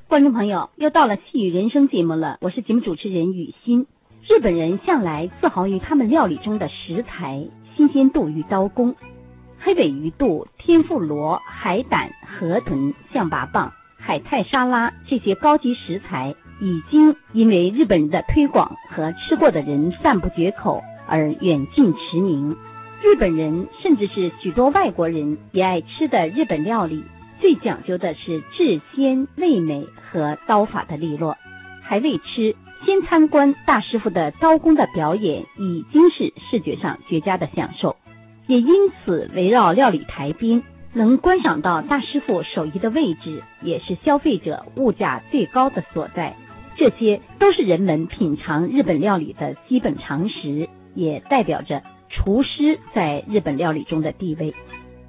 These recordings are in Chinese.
观众朋友，又到了细语人生节目了，我是节目主持人雨欣。日本人向来自豪于他们料理中的食材、新鲜度与刀工。黑尾鱼肚、天妇罗、海胆、河豚、象拔蚌、海菜沙拉这些高级食材，已经因为日本人的推广和吃过的人赞不绝口而远近驰名。日本人甚至是许多外国人也爱吃的日本料理，最讲究的是制鲜、味美和刀法的利落。还未吃，先参观大师傅的刀工的表演，已经是视觉上绝佳的享受。也因此，围绕料理台边能观赏到大师傅手艺的位置，也是消费者物价最高的所在。这些都是人们品尝日本料理的基本常识，也代表着厨师在日本料理中的地位。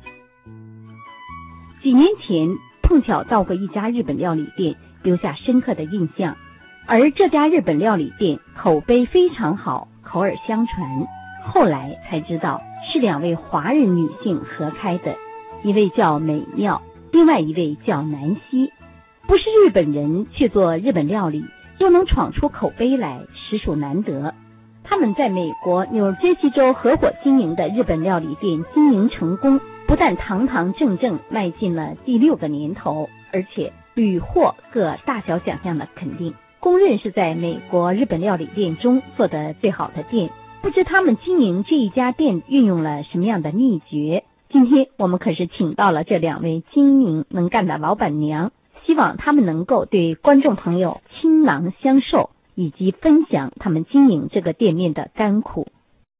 几年前碰巧到过一家日本料理店，留下深刻的印象。而这家日本料理店口碑非常好，口耳相传。后来才知道是两位华人女性合开的，一位叫美妙，另外一位叫南希。不是日本人却做日本料理，又能闯出口碑来，实属难得。他们在美国纽约西州合伙经营的日本料理店经营成功，不但堂堂正正迈进了第6个年头，而且屡获各大小奖项的肯定，公认是在美国日本料理店中做得最好的店。不知他们经营这一家店运用了什么样的秘诀？今天我们可是请到了这两位精明能干的老板娘，希望他们能够对观众朋友倾囊相授，以及分享他们经营这个店面的甘苦。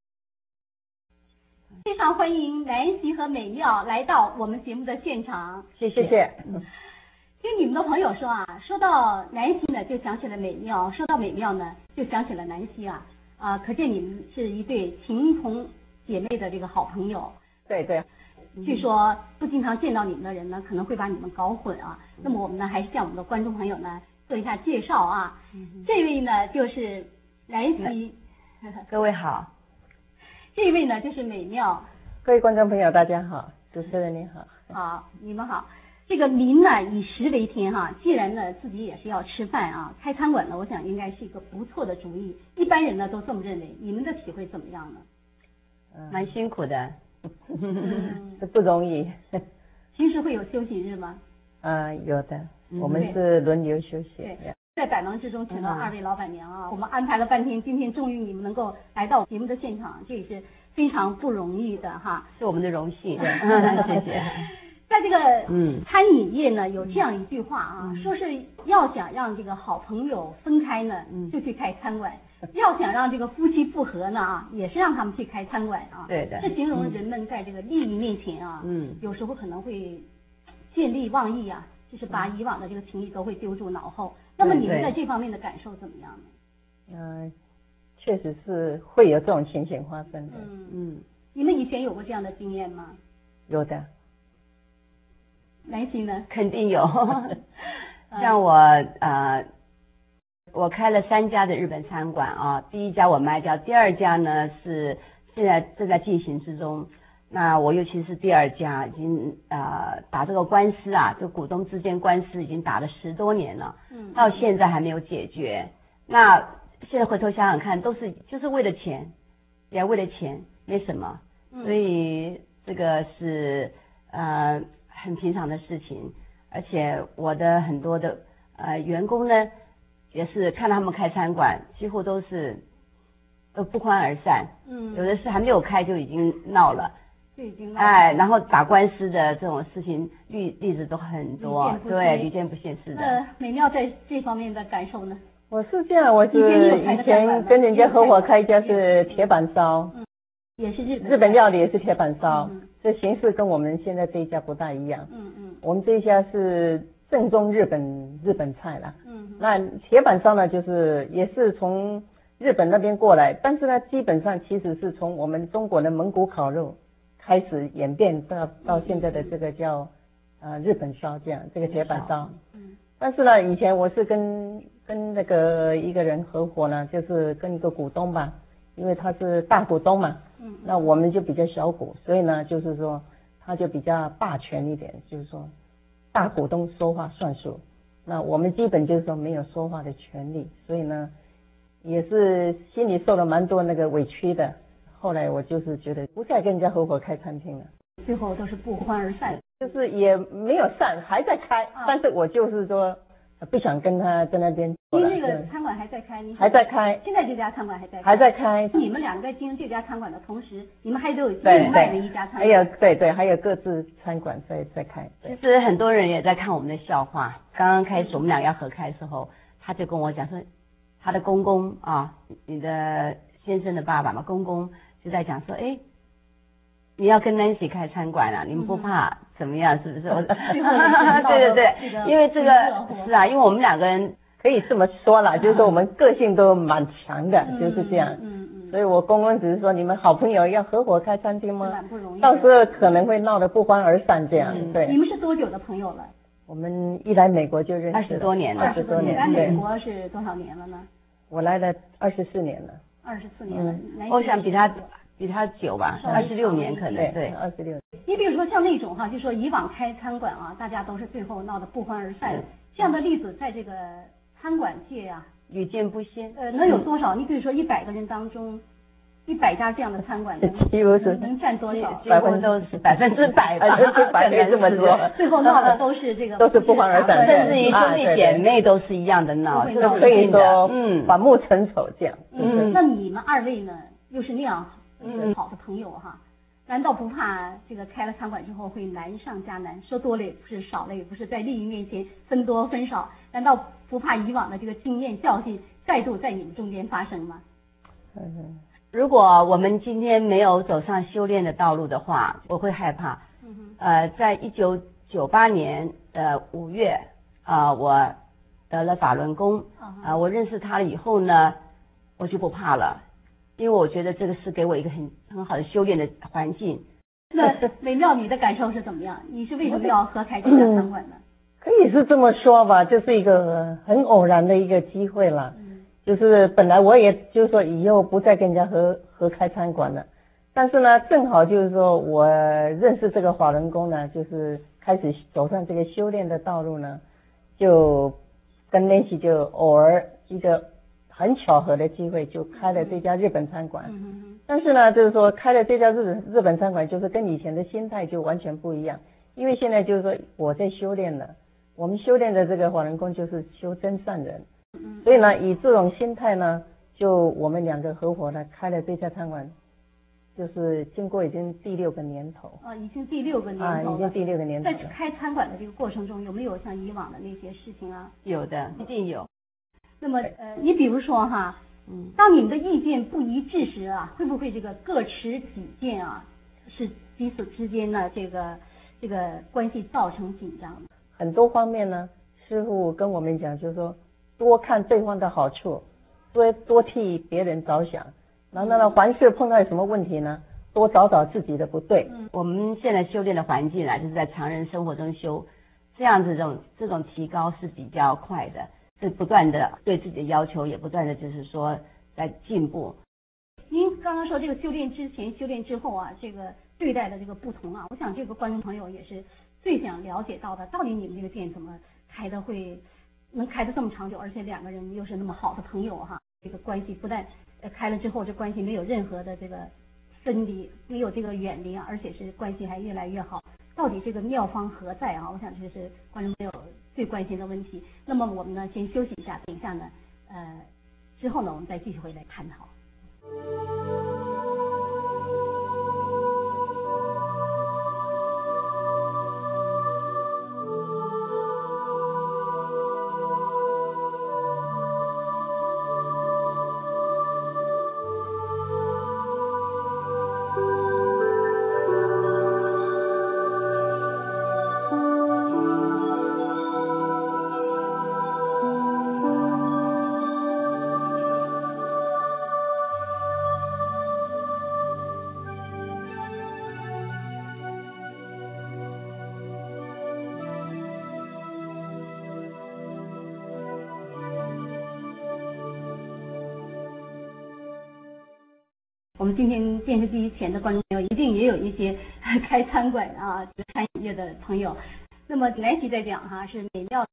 非常欢迎南希和美妙来到我们节目的现场， 谢谢。 听你们的朋友说啊，说到南希呢，就想起了美妙；说到美妙呢，就想起了南希啊。可见你们是一对情同姐妹的这个好朋友。 对。 据说不经常见到你们的人呢，可能会把你们搞混啊。那么我们呢，还是向我们的观众朋友呢做一下介绍啊。这位呢就是南希， 各位好。 这位呢就是美妙。 各位观众朋友大家好，主持人你好。 好，你们好。这个民呢以食为天哈，既然呢自己也是要吃饭啊，开餐馆呢，我想应该是一个不错的主意。一般人呢都这么认为，你们的体会怎么样呢？ 蛮辛苦的，这不容易。 平时会有休息日吗？ 有的，我们是轮流休息。 对，在百忙之中请到二位老板娘啊，我们安排了半天，今天终于你们能够来到节目的现场，这也是非常不容易的哈， 是我们的荣幸。谢谢。 在这个餐饮业呢，有这样一句话啊，说是要想让这个好朋友分开呢，就去开餐馆；要想让这个夫妻复合呢啊，也是让他们去开餐馆啊。 对的。 这形容人们在这个利益面前啊，有时候可能会见利忘义啊，就是把以往的这个情谊都会丢诸脑后。那么你们在这方面的感受怎么样呢？确实是会有这种情形发生的。 你们以前有过这样的经验吗？ 有的。 南希呢？ 肯定有。像我开了3家的日本餐馆啊，第1家我卖掉，第2家呢是现在正在进行之中。那我尤其是第2家已经打这个官司啊，这股东之间官司已经打了10多年了，到现在还没有解决。那现在回头想想看，就是为了钱，也为了钱，没什么。所以这个是很平常的事情，而且我的很多的员工呢，也是看他们开餐馆，几乎都不欢而散。有的是还没有开就已经闹了， 就已经然后打官司的这种事情例子都很多，对，屡见不鲜是的。 美妙在这方面的感受呢？ 我是这样，我是以前跟人家合伙开一家是铁板烧， 也是日本料理，也是铁板烧。这形式跟我们现在这一家不大一样。我们这一家是正宗日本菜啦。那铁板烧呢，就是也是从日本那边过来，但是呢，基本上其实是从我们中国的蒙古烤肉开始演变到现在的这个叫日本烧这样，这个铁板烧。但是呢，以前我是跟那个一个人合伙呢，就是跟一个股东吧，因为他是大股东嘛。那我们就比较小股，所以呢，就是说他就比较霸权一点，就是说大股东说话算数。 那我们基本就是说没有说话的权利，所以呢，也是心里受了蛮多那个委屈的。后来我就是觉得不再跟人家合伙开餐厅了， 最后都是不欢而散。 就是也没有散，还在开，但是我就是说不想跟他在那边。 您这个餐馆还在开？ 还在开。 现在这家餐馆还在开？ 还在开。 你们两个在经营这家餐馆的同时，你们还都有另外的一家餐馆。 还有对，还有各自餐馆在开。 其实很多人也在看我们的笑话。刚刚开始我们俩要合开的时候，他就跟我讲说，他的公公啊，你的先生的爸爸嘛，公公就在讲说，哎，你要跟 Nancy 开餐馆啊，你们不怕怎么样？是不是？对对对，因为这个是啊，因为我们两个人可以这么说啦，就是说我们个性都蛮强的，就是这样。所以我公公只是说，你们好朋友要合伙开餐厅吗？ 不容易。 到时候可能会闹得不欢而散这样。对。 你们是多久的朋友了？ 我们一来美国就认识 20多年了。 20多年。 来美国是多少年了呢？ 我来了24年了。 24年了。 我想比他久吧，26年可能。对 ，26年。 你比如说像那种哈，就说以往开餐馆啊，大家都是最后闹得不欢而散，这样的例子在这个餐馆界啊屡见不鲜。 能有多少？你比如说100个人当中，100家这样的餐馆， 几乎是能占多少？ 几乎都是100%吧 ，100%可以这么说。 最后闹的都是这个， 都是不欢而散， 甚至于兄弟姐妹都是一样的闹， 都可以说反目成仇这样。 那你们2位呢，又是那样好的朋友哈？难道不怕这个开了餐馆之后会难上加难？说多了也不是，少了也不是，在利益面前分多分少，难道不怕以往的这个经验教训再度在你们中间发生吗？ 如果我们今天没有走上修炼的道路的话，我会害怕。在1998年5月我得了法轮功我认识他了以后呢，我就不怕了。因为我觉得这个是给我一个很好的修炼的环境。 那美妙，你的感受是怎么样？你是为什么要合开这家餐馆呢？ 可以是这么说吧，就是一个很偶然的一个机会了。就是本来我也就是说以后不再跟人家合开餐馆了，但是呢，正好就是说我认识这个法轮功呢，就是开始走上这个修炼的道路呢，就跟Nancy就偶尔一个很巧合的机会就开了这家日本餐馆。但是呢，就是说开了这家日本餐馆，就是跟以前的心态就完全不一样。因为现在就是说我在修炼了，我们修炼的这个法轮功就是修真善人。所以呢，以这种心态呢，就我们2个合伙呢开了这家餐馆，就是经过已经第6个年头。 已经第6个年头了。 已经第6个年头。 在开餐馆的这个过程中，有没有像以往的那些事情啊？ 有的，一定有。 那么你比如说哈，当你们的意见不一致时啊，会不会这个各持己见啊，是彼此之间呢这个关系造成紧张的？ 很多方面呢，师父跟我们讲，就是说多看对方的好处，多替别人着想，然后呢，凡事碰到什么问题呢，多找找自己的不对。 我们现在修炼的环境就是在常人生活中修，这样子这种提高是比较快的。是不断的对自己的要求，也不断的就是说在进步。 您刚刚说这个修炼之前、修炼之后啊，这个对待的这个不同啊，我想这个观众朋友也是最想了解到的，到底你们这个店怎么开的能开得这么长久，而且2个人又是那么好的朋友哈，这个关系不但开了之后，这关系没有任何的这个分离，没有这个远离啊，而且是关系还越来越好。到底这个妙方何在啊？我想这是观众朋友最关心的问题。那么我们呢，先休息一下，等一下呢，之后呢，我们再继续回来探讨。我们今天电视机前的观众朋友一定也有一些开餐馆啊、餐饮业的朋友。那么来奇在讲哈，是美妙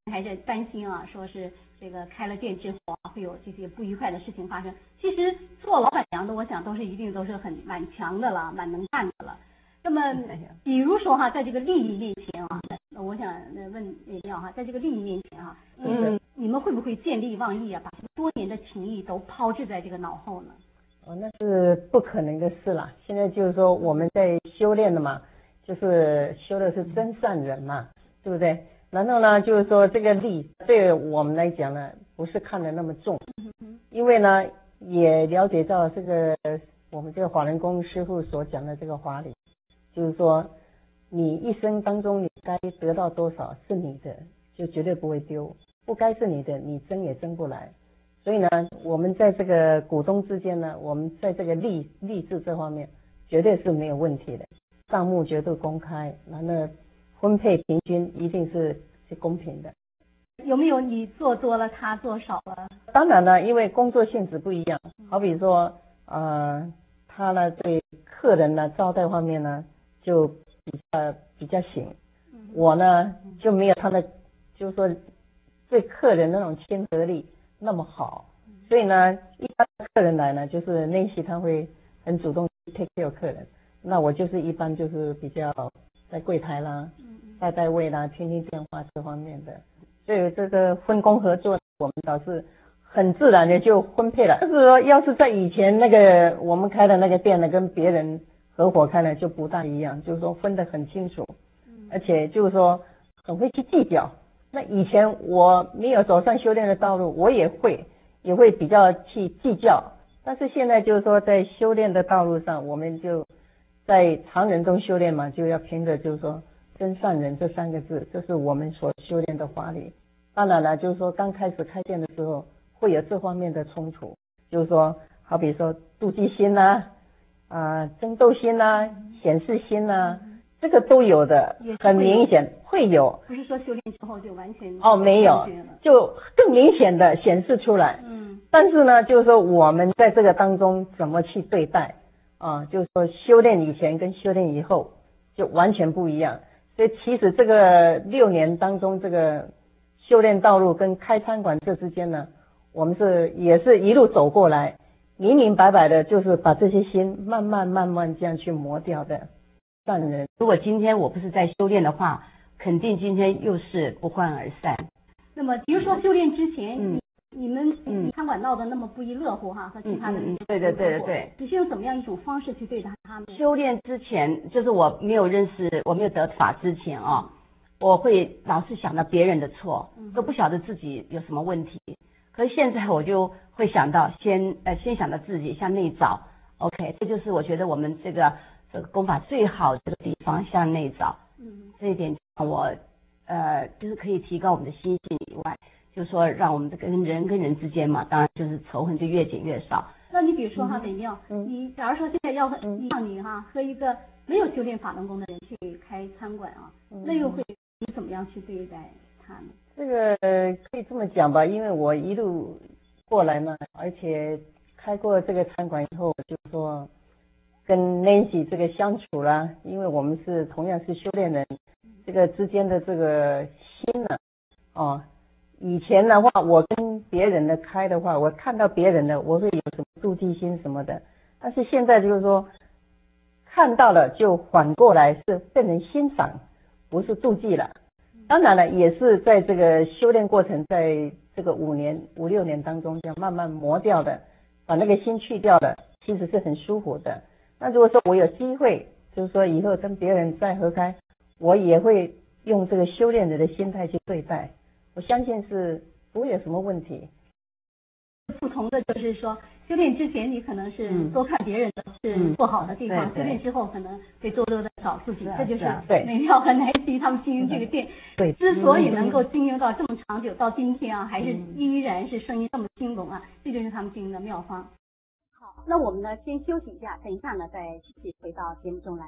还是担心啊，说是这个开了店之后会有这些不愉快的事情发生。其实做老板娘的，我想一定都是蛮强的了，蛮能干的了。那么比如说哈，在这个利益面前啊，我想问廖哈，在这个利益面前啊，你们会不会见利忘义啊，把多年的情谊都抛掷在这个脑后呢？ 那是不可能的事啦。现在就是说我们在修炼的嘛，就是修的是真善人嘛，对不对？然后呢，就是说这个利对我们来讲呢，不是看得那么重，因为呢也了解到这个我们这个法轮功师父所讲的这个法理，就是说你一生当中你该得到多少是你的，就绝对不会丢；不该是你的，你争也争不来。所以呢，我们在这个股东之间呢，我们在这个利制这方面绝对是没有问题的，账目绝对公开，然后分配平均一定是公平的。 有没有你做多了，他做少了？ 当然了，因为工作性质不一样，好比说他呢对客人呢招待方面呢就比较行，我呢就没有他的，就是说对客人那种亲和力那么好，所以呢，一般客人来呢，就是Nancy他会很主动 take care 客人，那我就是一般就是比较在柜台啦，带位啦，听听电话这方面的，所以这个分工合作，我们倒是很自然的就分配了。就是说，要是在以前那个我们开的那个店呢，跟别人合伙开呢就不大一样，就是说分得很清楚，而且就是说很会去计较。那以前我没有走上修炼的道路，我也会比较去计较，但是现在就是说在修炼的道路上，我们就在常人中修炼嘛，就要凭着就是说真善人这3个字，这是我们所修炼的法理。当然了，就是说刚开始开店的时候会有这方面的冲突，就是说好比说妒忌心啦、争斗心啦、显示心啦，这个都有的，很明显会有。 不是说修炼之后就完全没有，就更明显的显示出来。但是呢，就是说我们在这个当中怎么去对待就是说修炼以前跟修炼以后就完全不一样。所以其实这个6年当中，这个修炼道路跟开餐馆这之间呢，我们也是一路走过来，明明白白的，就是把这些心慢慢这样去磨掉的。善人， 如果今天我不是在修炼的话，肯定今天又是不欢而散。 那么比如说修炼之前，你们餐馆闹得那么不亦乐乎哈，和其他的对， 你是用怎么样一种方式去对待他们？ 修炼之前，就是我没有得法之前我会老是想到别人的错，都不晓得自己有什么问题。可是现在我就会想到先想到自己，向内找。OK， 这就是我觉得我们这个功法最好的地方，向内找。这一点我就是可以提高我们的心性以外，就是说让我们这个人跟人之间嘛，当然就是仇恨就越减越少。 那你比如说哈，北庙，你假如说现在要让你和一个没有修炼法轮功的人去开餐馆那又会你怎么样去对待他呢？ 这个可以这么讲吧，因为我一路过来嘛，而且开过这个餐馆以后，就是说跟 Nancy 这个相处啦，因为我们是同样是修炼人，这个之间的这个心呢，以前的话我跟别人的开的话，我看到别人的我会有什么妒忌心什么的，但是现在就是说看到了就反过来是变成欣赏，不是妒忌了。当然了，也是在这个修炼过程，在这个5、6年当中，这样慢慢磨掉的，把那个心去掉的，其实是很舒服的。那如果说我有机会，就是说以后跟别人再合开，我也会用这个修炼者的心态去对待，我相信是不会有什么问题。 不同的就是说，修炼之前你可能是多看别人的是不好的地方，修炼之后可能会多的找自己，这就是美妙和Nancy他们经营这个店，之所以能够经营到这么长久，到今天还是依然是生意这么兴隆这就是他们经营的妙方。好，那我们呢先休息一下，等一下呢再继续回到节目中来。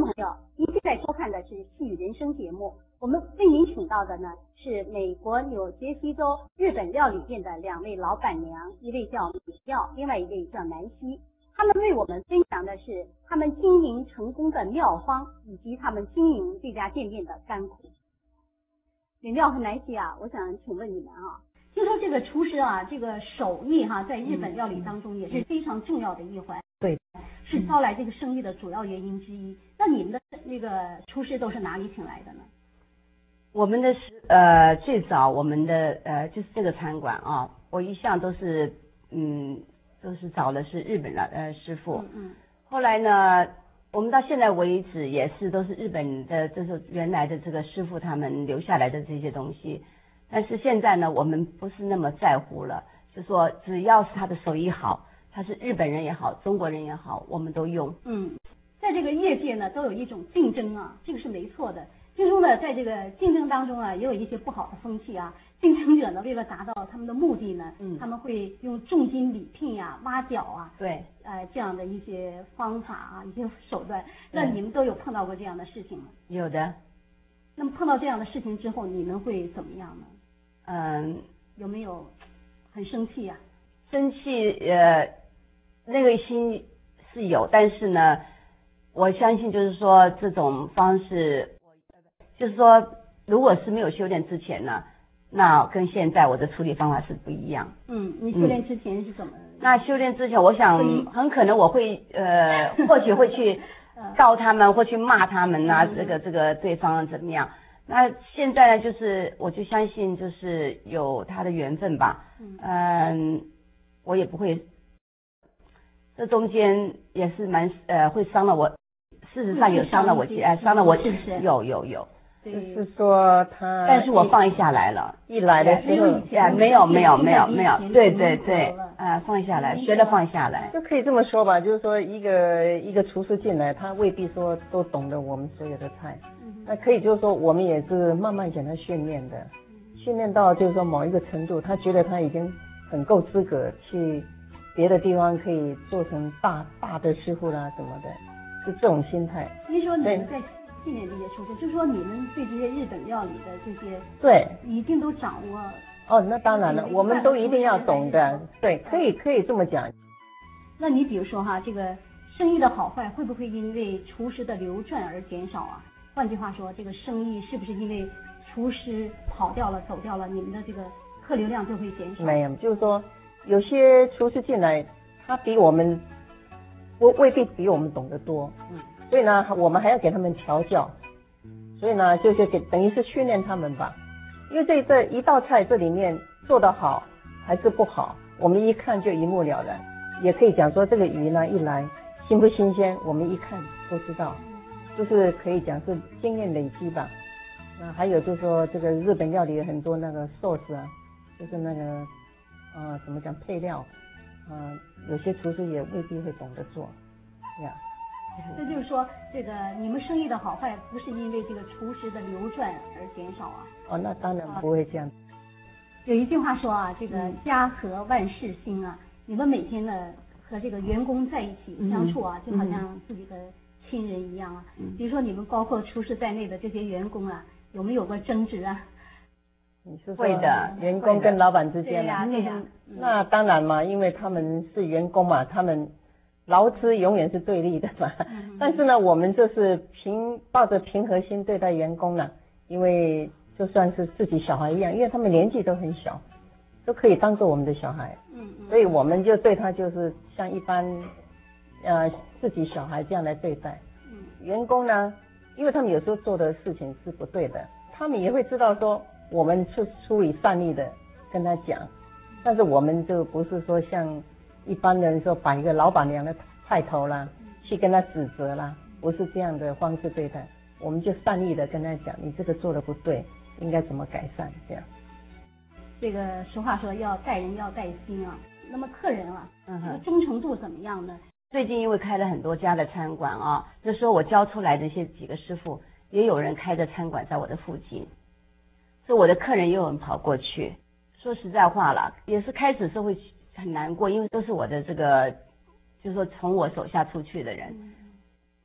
朋友，您现在收看的是《细语人生》节目，我们为您请到的呢是美国纽约西州日本料理店的2位老板娘，一位叫美妙，另外一位叫南希。他们为我们分享的是他们经营成功的妙方，以及他们经营这家店面的甘苦。美妙和南希啊，我想请问你们啊，听说这个厨师啊，这个手艺哈，在日本料理当中也是非常重要的一环。 对， 是招来这个生意的主要原因之一。那你们的那个厨师都是哪里请来的呢？ 我们的最早我们的就是这个餐馆啊，我一向都是都是找的是日本的师傅。后来呢，我们到现在为止也是都是日本的，就是原来的这个师傅他们留下来的这些东西。但是现在呢，我们不是那么在乎了，就说只要是他的手艺好。他是日本人也好，中国人也好，我们都用。 在这个业界呢，都有一种竞争啊，这个是没错的。听说呢，在这个竞争当中啊，也有一些不好的风气啊。竞争者呢，为了达到他们的目的呢，他们会用重金礼聘呀、挖角啊， 对， 这样的一些方法啊，一些手段。那你们都有碰到过这样的事情吗？ 有的。 那么碰到这样的事情之后，你们会怎么样呢？有没有很生气呀？ 生气那个心是有，但是呢，我相信就是说这种方式，就是说如果是没有修炼之前呢，那跟现在我的处理方法是不一样。 你修炼之前是怎么？ 那修炼之前，我想很可能我会或许会去告他们，或去骂他们啊，这个对方怎么样？那现在呢，就是我就相信就是有他的缘分吧。我也不会。这中间也是蛮会伤了我，事实上有伤了我，伤了我， 是不是？ 有。 就是说他， 但是我放下来了， 一来的时候， 没有，对，放下来，学着放下来， 就可以这么说吧，就是说一个厨师进来，他未必说都懂得我们所有的菜，那可以就是说我们也是慢慢给他训练的，训练到就是说某一个程度，他觉得他已经很够资格去别的地方可以做成大的师傅啦什么的，是这种心态。 您说你们在训练这些厨师，就是说你们对这些日本料理的这些， 对， 一定都掌握。 哦，那当然了，我们都一定要懂的，对，可以这么讲。 那你比如说哈，这个生意的好坏会不会因为厨师的流转而减少啊？换句话说，这个生意是不是因为厨师跑掉了、走掉了，你们的这个客流量就会减少？ 没有，就是说有些厨师进来，他比我们未必比我们懂得多，所以呢，我们还要给他们调教，所以呢，就是等于是训练他们吧。因为这一道菜这里面做得好还是不好，我们一看就一目了然。也可以讲说这个鱼呢一来新不新鲜，我们一看都知道，就是可以讲是经验累积吧。那还有就是说这个日本料理有很多那个sauce啊，就是那个怎么讲配料，有些厨师也未必会懂得做呀。 这就是说，这个你们生意的好坏不是因为这个厨师的流转而减少啊？ 哦，那当然不会这样。 有一句话说啊，这个家和万事兴啊，你们每天呢和这个员工在一起相处啊，就好像自己的亲人一样啊。比如说你们包括厨师在内的这些员工啊，有没有过争执啊？ 你是说会的， 员工跟老板之间嘛？ 对呀。 那当然嘛，因为他们是员工嘛，他们劳资永远是对立的嘛。但是呢，我们就是抱着平和心对待员工呢，因为就算是自己小孩一样，因为他们年纪都很小，都可以当做我们的小孩。所以我们就对他就是像一般自己小孩这样来对待。员工呢，因为他们有时候做的事情是不对的，他们也会知道说我们是出于善意的跟他讲，但是我们就不是说像一般人说摆一个老板娘的菜头啦，去跟他指责啦，不是这样的方式对待，我们就善意的跟他讲，你这个做的不对，应该怎么改善这样。 这个俗话说要待人要带心啊，那么客人啊，忠诚度怎么样呢？ 最近因为开了很多家的餐馆啊，那时候我教出来的几个师傅，也有人开的餐馆在我的附近，所以我的客人也有人跑过去。说实在话了，也是开始是会很难过，因为都是我的这个，就是说从我手下出去的人。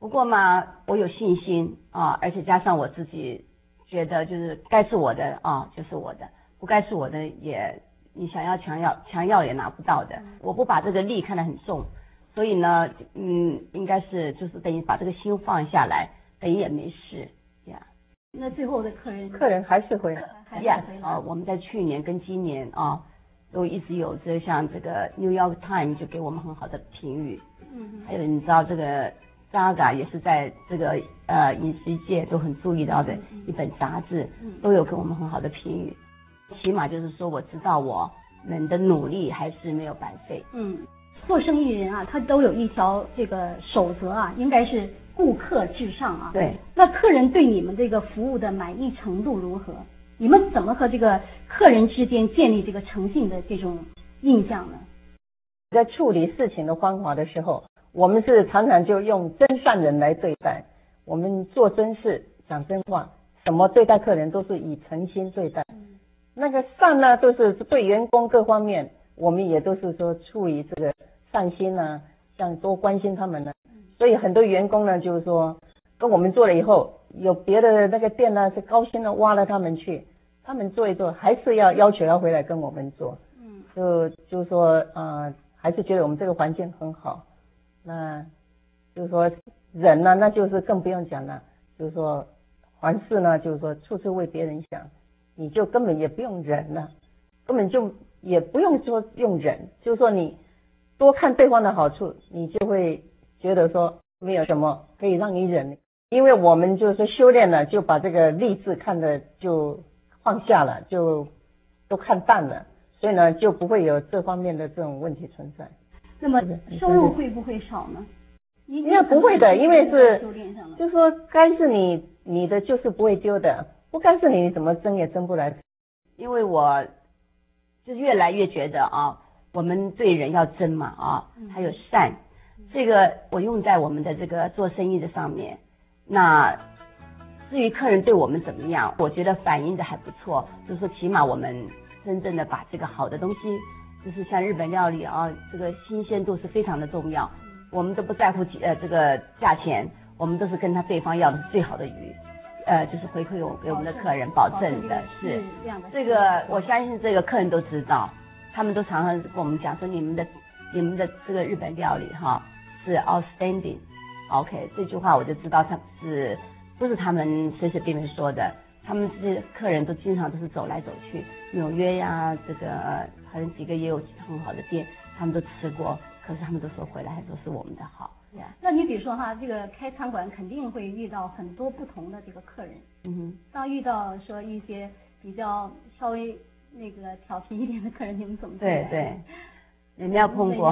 不过嘛，我有信心啊，而且加上我自己觉得就是该是我的啊，就是我的，不该是我的也你想要强要也拿不到的。我不把这个利看得很重，所以呢，应该是就是等于把这个心放下来，等于也没事呀。 那最后的客人还是回来， 我们在去年跟今年啊，都一直有这像这个 New York Times 就给我们很好的评语，还有你知道这个 Gaga 也是在这个饮食界都很注意到的一本杂志，都有给我们很好的评语，起码就是说我知道我们的努力还是没有白费。 做生意人啊，他都有一条这个守则啊，应该是顾客至上啊。 对。 那客人对你们这个服务的满意程度如何？你们怎么和这个客人之间建立这个诚信的这种印象呢？ 在处理事情的方法的时候，我们是常常就用真善人来对待，我们做真事，讲真话，什么对待客人都是以诚心对待。那个善呢，都是对员工各方面，我们也都是说出于这个善心啊，像多关心他们呢。所以很多员工呢，就是说跟我们做了以后，有别的那个店呢是高兴的挖了他们去，他们做一做还是要求要回来跟我们做。就是说还是觉得我们这个环境很好。那就是说人呢，那就是更不用讲了，就是说凡事呢，就是说处处为别人想，你就根本也不用忍了，根本就也不用说用忍，就是说你多看对方的好处，你就会觉得说没有什么可以让你忍，因为我们就是说修炼了，就把这个利字看的就放下了，就都看淡了，所以呢就不会有这方面的这种问题存在。 那么收入会不会少呢？ 应该不会的，因为是就是说该是你的就是不会丢的，不该是你怎么争也争不来。 因为我就越来越觉得啊，我们对人要真嘛啊，还有善，这个我用在我们的这个做生意的上面。那至于客人对我们怎么样，我觉得反映的还不错，就是说起码我们真正的把这个好的东西，就是像日本料理啊，这个新鲜度是非常的重要，我们都不在乎这个价钱，我们都是跟对方要的是最好的鱼，就是回馈给我们的客人保证的是这个，我相信这个客人都知道，他们都常常跟我们讲说你们的这个日本料理哈是 outstanding。OK， 这句话我就知道他是不是他们随随便便说的，他们这些客人都经常都是走来走去，纽约呀，这个好像几个也有很好的店，他们都吃过，可是他们都说回来还说是我们的好。 那你比如说哈，这个开餐馆肯定会遇到很多不同的这个客人，当遇到说一些比较稍微那个调皮一点的客人，你们怎么对？ 对，你们要碰过。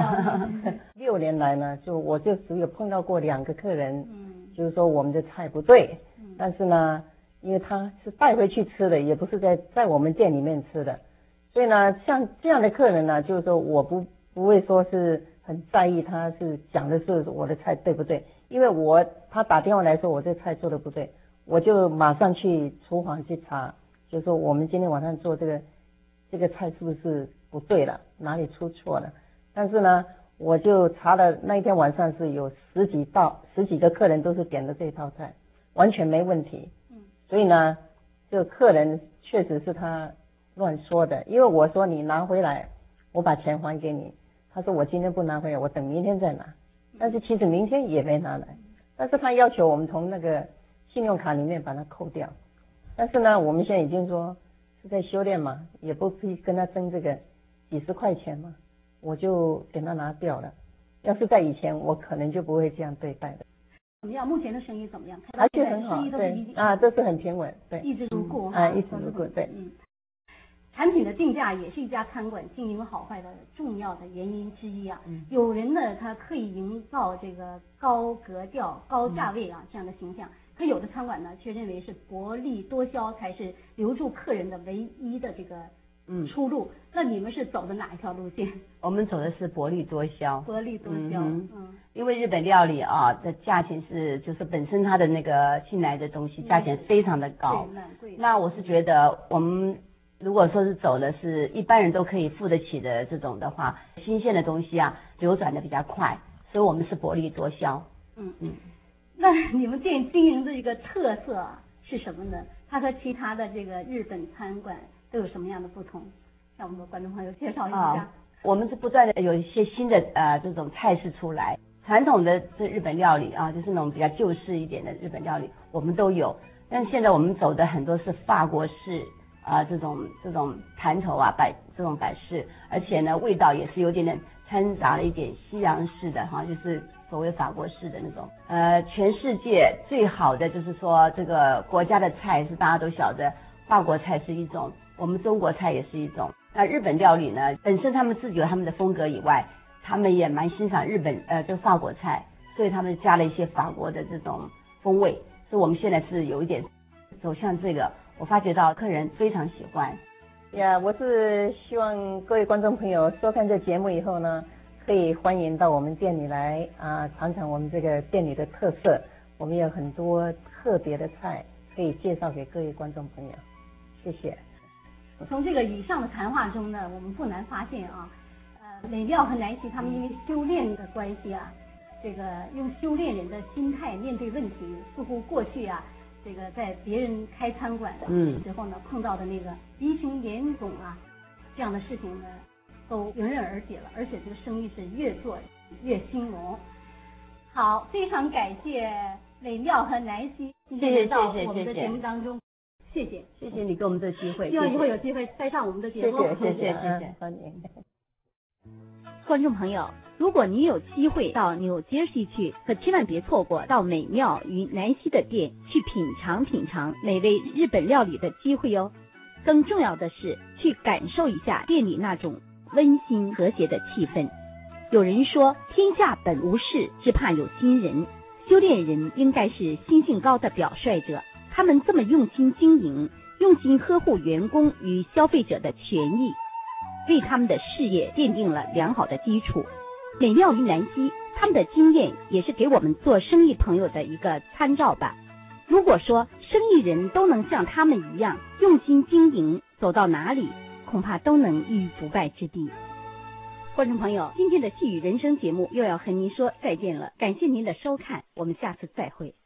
6年来呢，我就只有碰到过2个客人，就是说我们的菜不对，但是呢，因为他是带回去吃的，也不是在我们店里面吃的，所以呢，像这样的客人呢，就是说我不会说是很在意他是讲的是我的菜对不对，因为他打电话来说我这菜做的不对，我就马上去厨房去查，就是说我们今天晚上做这个菜是不是不对了，哪里出错了。但是呢，我就查了那一天晚上是有十几个客人都是点的这套菜，完全没问题。所以呢，这个客人确实是他乱说的，因为我说你拿回来，我把钱还给你。他说我今天不拿回来，我等明天再拿。但是其实明天也没拿来，但是他要求我们从那个信用卡里面把它扣掉。但是呢，我们现在已经说是在修炼嘛，也不必跟他争这个几十块钱嘛，我就给他拿掉了。要是在以前，我可能就不会这样对待的。 怎么样？目前的生意怎么样？ 还是很好，对啊，这是很平稳，对， 一直如故一直如故，对。 产品的定价也是一家餐馆经营好坏的重要的原因之一啊。有人呢，他刻意营造这个高格调、高价位这样的形象，可有的餐馆呢，却认为是薄利多销才是留住客人的唯一的这个出路。那你们是走的哪一条路线？ 我们走的是薄利多销。 薄利多销， 因为日本料理的价钱就是本身它的那个进来的东西价钱非常的高。那我是觉得我们如果说是走的是一般人都可以付得起的这种的话，新鲜的东西流转的比较快，所以我们是薄利多销。 那你们店经营的一个特色是什么呢？它和其他的这个日本餐馆都有什么样的不同？向我们的观众朋友介绍一下。 我们是不断的有一些新的这种菜式出来，传统的这日本料理啊，就是那种比较旧式一点的日本料理，我们都有。但是现在我们走的很多是法国式这种盘头啊这种摆式，而且呢味道也是有点掺杂了一点西洋式的哈，就是所谓法国式的那种。全世界最好的就是说这个国家的菜是大家都晓得，法国菜是一种，我们中国菜也是一种。那日本料理呢，本身他们自己有他们的风格以外，他们也蛮欣赏日本这法国菜，所以他们加了一些法国的这种风味。所以我们现在是有一点走向这个，我发觉到客人非常喜欢。 呀，我是希望各位观众朋友收看这节目以后呢，可以欢迎到我们店里来尝尝我们这个店里的特色。我们有很多特别的菜可以介绍给各位观众朋友。谢谢。 从这个以上的谈话中呢，我们不难发现美妙和南希他们因为修炼的关系这个用修炼人的心态面对问题，似乎过去这个在别人开餐馆的时候呢，碰到的那个鼻青脸肿这样的事情呢，都迎刃而解了，而且这个生意是越做越兴隆。好，非常感谢美妙和南希今天到我们的节目当中。谢谢你给我们这个机会， 希望以后有机会再上我们的节目。 谢谢，欢迎。 观众朋友，如果你有机会到纽约西去，可千万别错过到美妙与南希的店去品尝美味日本料理的机会哦。更重要的是，去感受一下店里那种温馨和谐的气氛。有人说，天下本无事，只怕有心人。修炼人应该是心性高的表率者。他们这么用心经营，用心呵护员工与消费者的权益，为他们的事业奠定了良好的基础。美妙与南希他们的经验也是给我们做生意朋友的一个参照吧。如果说生意人都能像他们一样用心经营，走到哪里恐怕都能立于不败之地。观众朋友，今天的细语人生节目又要和您说再见了，感谢您的收看，我们下次再会。